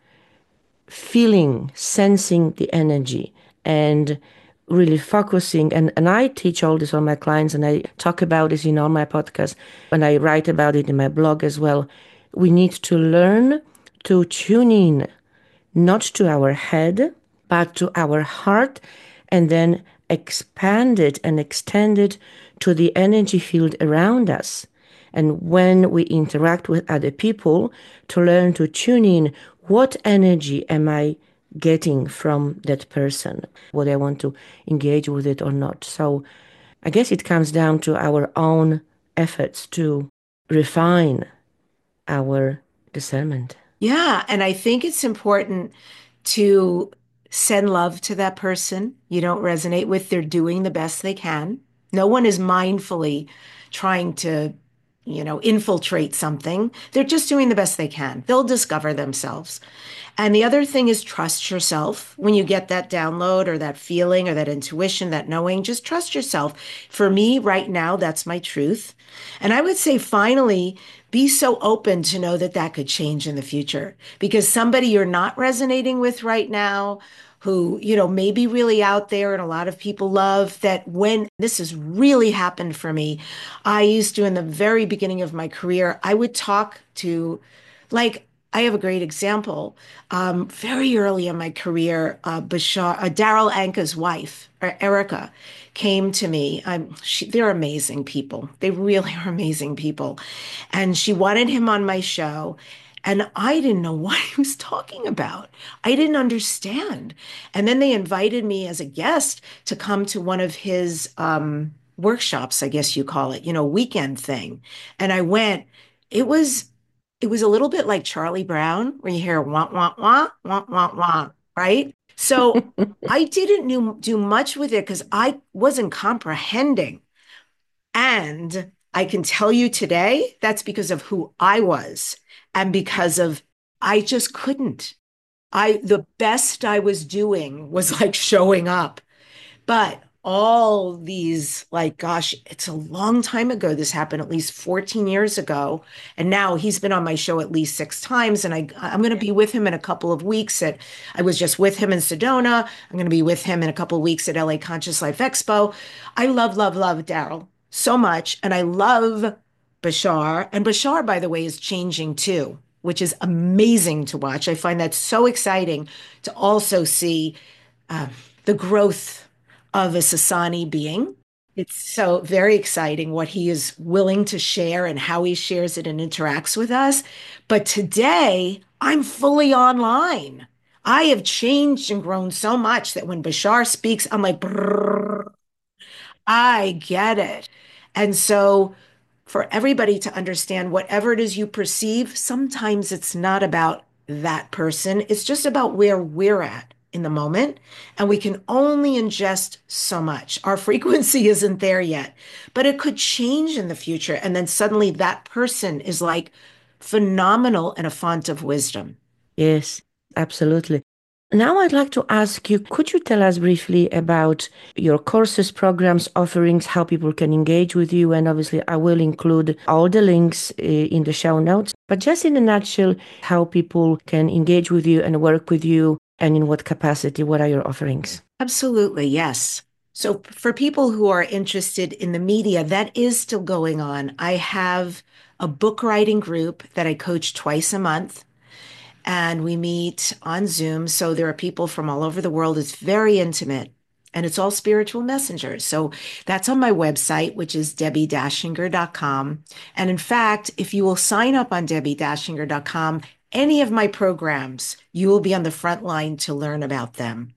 feeling, sensing the energy, and really focusing. And, and I teach all this on my clients, and I talk about this in all my podcasts, and I write about it in my blog as well. We need to learn to tune in, not to our head, but to our heart, and then expand it and extend it to the energy field around us. And when we interact with other people, to learn to tune in, what energy am I getting from that person? Whether I want to engage with it or not. So I guess it comes down to our own efforts to refine our discernment. Yeah. And I think it's important to send love to that person you don't resonate with. They're doing the best they can. No one is mindfully trying to, you know, infiltrate something. They're just doing the best they can. They'll discover themselves. And the other thing is trust yourself. When you get that download or that feeling or that intuition, that knowing, just trust yourself. For me, right now, that's my truth. And I would say, finally, be so open to know that that could change in the future, because somebody you're not resonating with right now, who, you know, may be really out there and a lot of people love, that when this has really happened for me, I used to, in the very beginning of my career, I would talk to, like, I have a great example. Um, very early in my career, uh, Bashar, uh, Daryl Anka's wife, or Erica, came to me. Um, she, they're amazing people. They really are amazing people. And she wanted him on my show. And I didn't know what he was talking about. I didn't understand. And then they invited me as a guest to come to one of his um, workshops, I guess you call it, you know, weekend thing. And I went. It was it was a little bit like Charlie Brown, where you hear wah, wah, wah, wah, wah, wah, right? So I didn't knew, do much with it because I wasn't comprehending. And I can tell you today, that's because of who I was and because of, I just couldn't. I, the best I was doing was like showing up. But all these, like, gosh, it's a long time ago. This happened at least fourteen years ago. And now he's been on my show at least six times. And I, I'm going to be with him in a couple of weeks at, I was just with him in Sedona. I'm going to be with him in a couple of weeks at L A Conscious Life Expo. I love, love, love Daryl so much. And I love Bashar. And Bashar, by the way, is changing too, which is amazing to watch. I find that so exciting to also see uh, the growth of a Sasani being. It's so very exciting what he is willing to share and how he shares it and interacts with us. But today, I'm fully online. I have changed and grown so much that when Bashar speaks, I'm like, "Brrr, I get it." And so, for everybody to understand whatever it is you perceive, sometimes it's not about that person. It's just about where we're at in the moment. And we can only ingest so much. Our frequency isn't there yet, but it could change in the future. And then suddenly that person is like phenomenal and a font of wisdom. Yes, absolutely. Now I'd like to ask you, could you tell us briefly about your courses, programs, offerings, how people can engage with you? And obviously, I will include all the links uh, in the show notes, but just in a nutshell, how people can engage with you and work with you, and in what capacity, what are your offerings? Absolutely, yes. So, for people who are interested in the media, that is still going on. I have a book writing group that I coach twice a month, and we meet on Zoom. So, there are people from all over the world. It's very intimate, and it's all spiritual messengers. So, that's on my website, which is debbie dashinger dot com. And in fact, if you will sign up on debbie dashinger dot com, any of my programs, you will be on the front line to learn about them.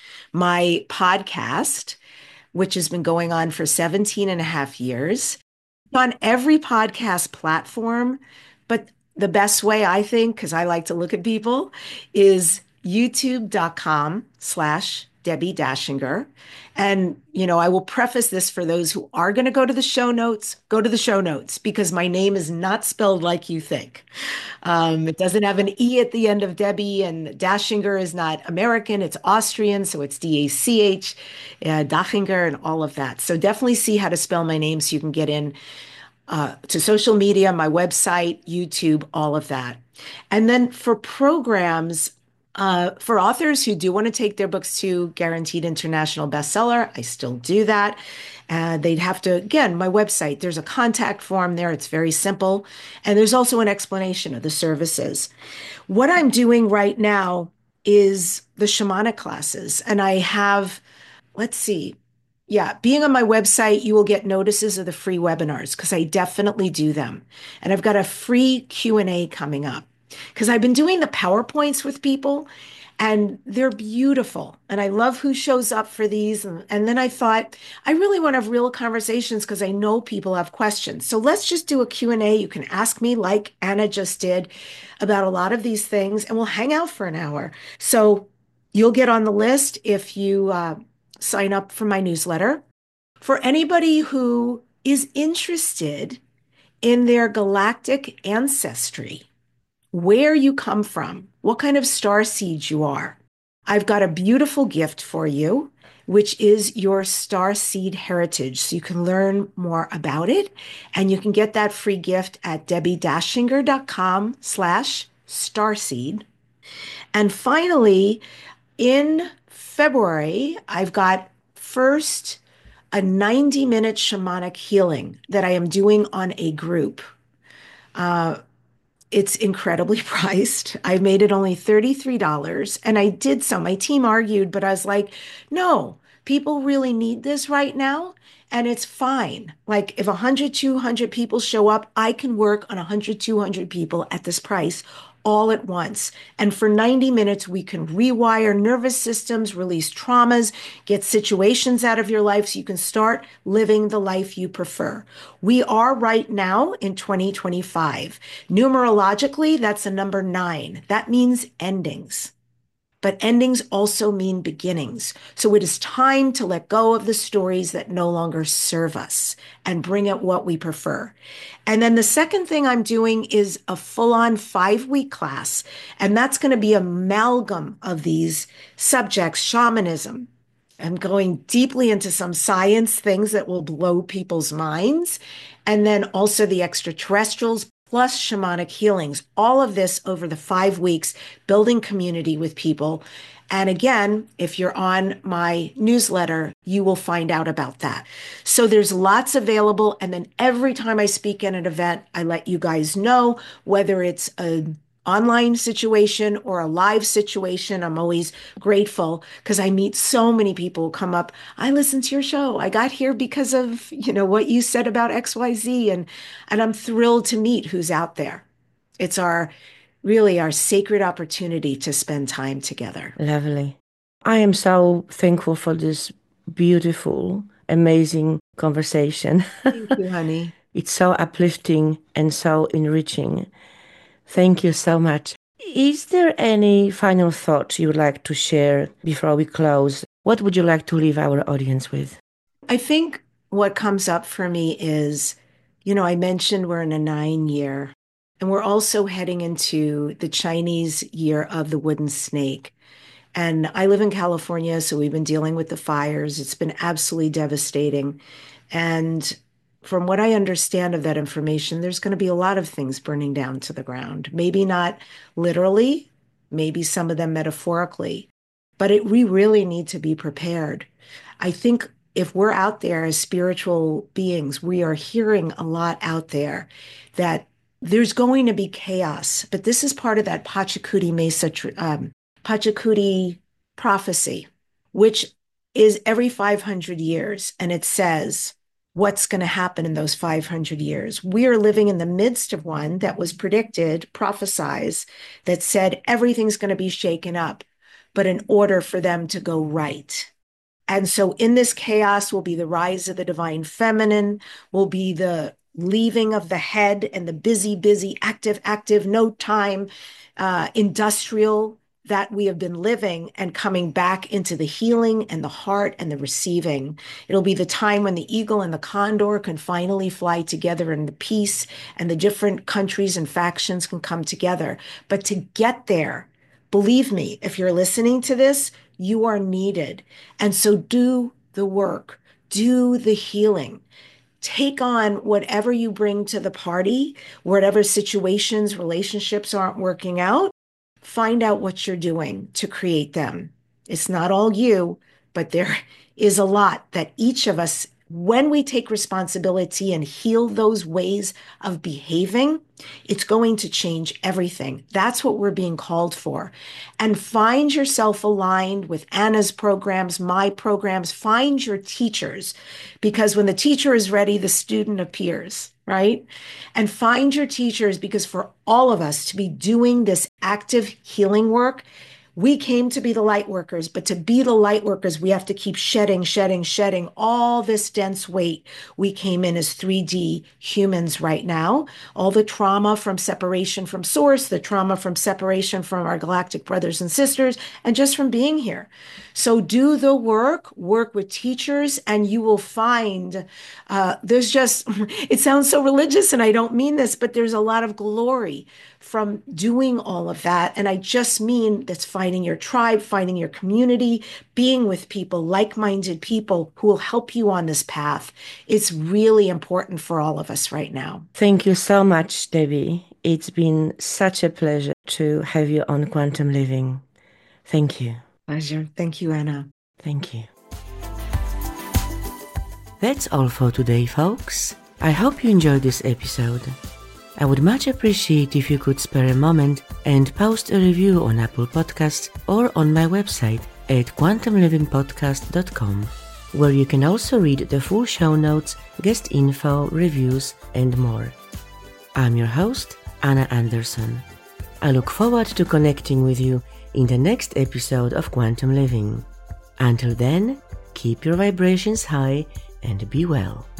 My podcast, which has been going on for seventeen and a half years, on every podcast platform. But the best way, I think, because I like to look at people, is youtube dot com slash Debbie Dashinger. And, you know, I will preface this for those who are going to go to the show notes, go to the show notes because my name is not spelled like you think. Um, it doesn't have an E at the end of Debbie, and Dashinger is not American, it's Austrian, so it's D A C H, uh, Dachinger, and all of that. So definitely see how to spell my name so you can get in uh, to social media, my website, YouTube, all of that. And then for programs, uh, for authors who do want to take their books to guaranteed international bestseller, I still do that. Uh, they'd have to, again, my website, there's a contact form there. It's very simple. And there's also an explanation of the services. What I'm doing right now is the shamanic classes. And I have, let's see, yeah, being on my website, you will get notices of the free webinars because I definitely do them. And I've got a free Q and A coming up because I've been doing the PowerPoints with people and they're beautiful. And I love who shows up for these. And, and then I thought, I really want to have real conversations because I know people have questions. So let's just do a Q and A. You can ask me like Anna just did about a lot of these things and we'll hang out for an hour. So you'll get on the list if you uh, sign up for my newsletter. For anybody who is interested in their galactic ancestry, where you come from, what kind of star seed you are, I've got a beautiful gift for you, which is your star seed heritage. So you can learn more about it and you can get that free gift at debbie dashinger dot com slash starseed. And finally, in February, I've got first a ninety minute shamanic healing that I am doing on a group. Uh, it's incredibly priced. I made it only thirty-three dollars and I did so. My team argued, but I was like, no, people really need this right now. And it's fine. Like if one hundred, two hundred people show up, I can work on one hundred, two hundred people at this price all at once. And for ninety minutes, we can rewire nervous systems, release traumas, get situations out of your life so you can start living the life you prefer. We are right now in twenty twenty-five. Numerologically, that's a number nine. That means endings. But endings also mean beginnings. So it is time to let go of the stories that no longer serve us and bring out what we prefer. And then the second thing I'm doing is a full-on five-week class, and that's going to be an amalgam of these subjects: shamanism, I'm going deeply into some science things that will blow people's minds. And then also the extraterrestrials plus shamanic healings. All of this over the five weeks, building community with people. And again, if you're on my newsletter, you will find out about that. So there's lots available. And then every time I speak at an event, I let you guys know whether it's a online situation or a live situation. I'm always grateful because I meet so many people who come up. I listened to your show. I got here because of, you know, what you said about X Y Z. And, and I'm thrilled to meet who's out there. It's our, really our sacred opportunity to spend time together. Lovely. I am so thankful for this beautiful, amazing conversation. Thank you, honey. It's so uplifting and so enriching. Thank you so much. Is there any final thought you would like to share before we close? What would you like to leave our audience with? I think what comes up for me is, you know, I mentioned we're in a nine year, and we're also heading into the Chinese year of the wooden snake. And I live in California, so we've been dealing with the fires. It's been absolutely devastating. And from what I understand of that information, there's going to be a lot of things burning down to the ground. Maybe not literally, maybe some of them metaphorically, but it, we really need to be prepared. I think if we're out there as spiritual beings, we are hearing a lot out there that there's going to be chaos, but this is part of that Pachacuti Mesa, um, Pachacuti prophecy, which is every five hundred years. And it says, what's going to happen in those five hundred years. We are living in the midst of one that was predicted, prophesized, that said everything's going to be shaken up, but in order for them to go right. And so in this chaos will be the rise of the divine feminine, will be the leaving of the head and the busy, busy, active, active, no time, uh, industrial that we have been living and coming back into the healing and the heart and the receiving. It'll be the time when the eagle and the condor can finally fly together in the peace and the different countries and factions can come together. But to get there, believe me, if you're listening to this, you are needed. And so do the work, do the healing. Take on whatever you bring to the party, whatever situations, relationships aren't working out. Find out what you're doing to create them. It's not all you, but there is a lot that each of us, when we take responsibility and heal those ways of behaving, it's going to change everything. That's what we're being called for. And find yourself aligned with Anna's programs, my programs. Find your teachers, because when the teacher is ready, the student appears, right? And find your teachers, because for all of us to be doing this active healing work, we came to be the light workers, but to be the light workers, we have to keep shedding, shedding, shedding all this dense weight. We came in as three D humans right now. All the trauma from separation from source, the trauma from separation from our galactic brothers and sisters, and just from being here. So do the work, work with teachers, and you will find uh, there's just, it sounds so religious, and I don't mean this, but there's a lot of glory from doing all of that. And I just mean that's finding your tribe, finding your community, being with people, like-minded people who will help you on this path. It's really important for all of us right now. Thank you so much, Debbie. It's been such a pleasure to have you on Quantum Living. Thank you. Pleasure. Thank you, Anna. Thank you. That's all for today, folks. I hope you enjoyed this episode. I would much appreciate if you could spare a moment and post a review on Apple Podcasts or on my website at quantum living podcast dot com, where you can also read the full show notes, guest info, reviews, and more. I'm your host, Anna Anderson. I look forward to connecting with you in the next episode of Quantum Living. Until then, keep your vibrations high and be well.